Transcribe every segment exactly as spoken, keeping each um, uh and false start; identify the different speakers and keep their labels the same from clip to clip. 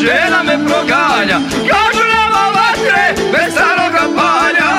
Speaker 1: žena me proganja. Kažu nema vatre bez staroga panja.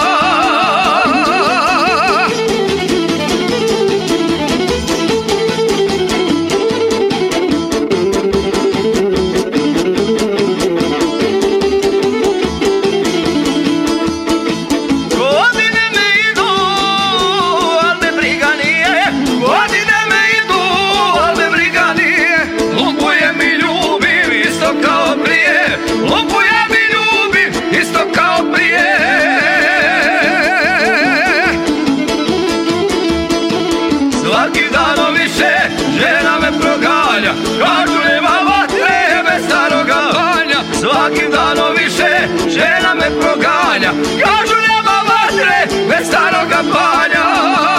Speaker 1: Svakim danom više žena me proganja. Kažu nema vatre bez staroga panja. Svakim danom više žena me proganja. Kažu nema vatre bez staroga panja.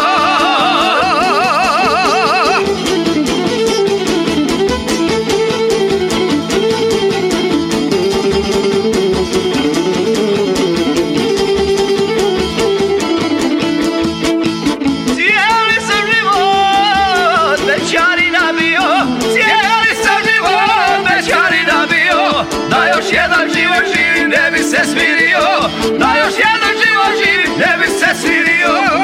Speaker 1: Da još jedan život živim, ne bi se smirio. Da još jedan život živim, ne bi se smirio.